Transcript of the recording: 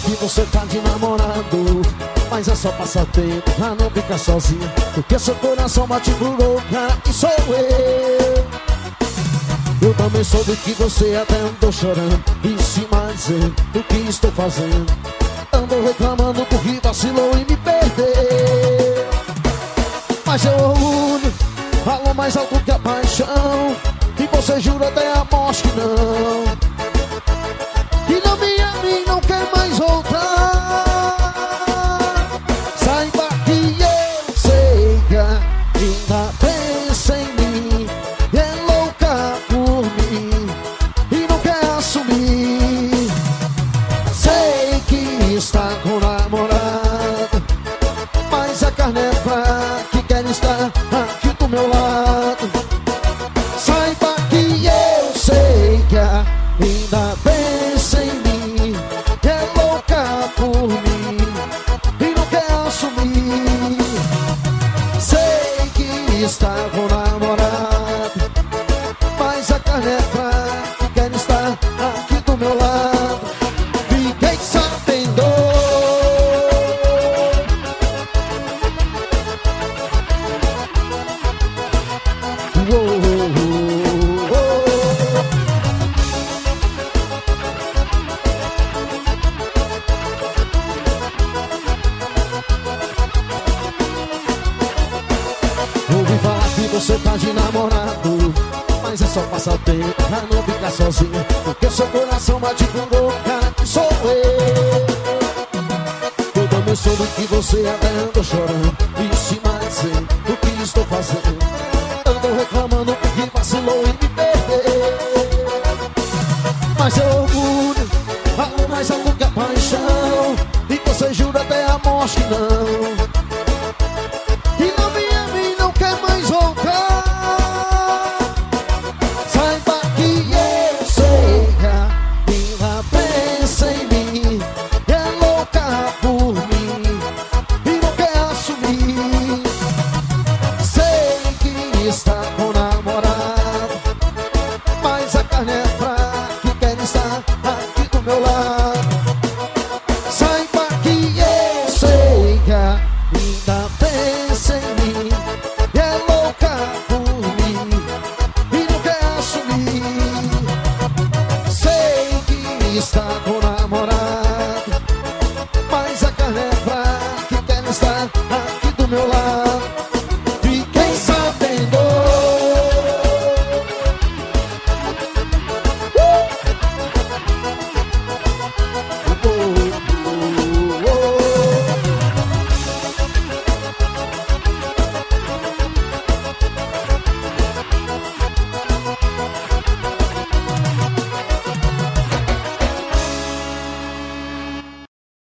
que você tá de namorado, mas é só passar tempo pra não ficar sozinha, porque seu coração bate por louca e sou eu. Eu também soube que você até andou chorando em cima dizendo o que estou fazendo. Andou reclamando porque vacilou e me perdeu. Mas eu orgulho, falou mais alto que a paixão, e você jura até a morte que não, que não me ama e não quer mais voltar. Saiba que eu sei que ainda pensa em mim, é louca por mim e não quer assumir. Sei que está com namorado, mas a carne é fraca e quer estar aqui do meu lado. Saiba que eu sei que ainda pensa em mim, é louca por mim e não quer assumir. Sei que está com namorado, mas a carne é fraca e quer estar aqui do meu lado. Fiquei sabendo. Ouvi falar que você tá de namorado, mas é só passar tempo pra não ficar sozinha, porque seu coração bate com louca que sou eu. Eu também soube que você até andou chorando em cima dizendo o que estou fazendo. Andou reclamando porque vacilou e me perdeu. Mas eu orgulho, falo mais alto que a paixão, e você jura até a morte que não,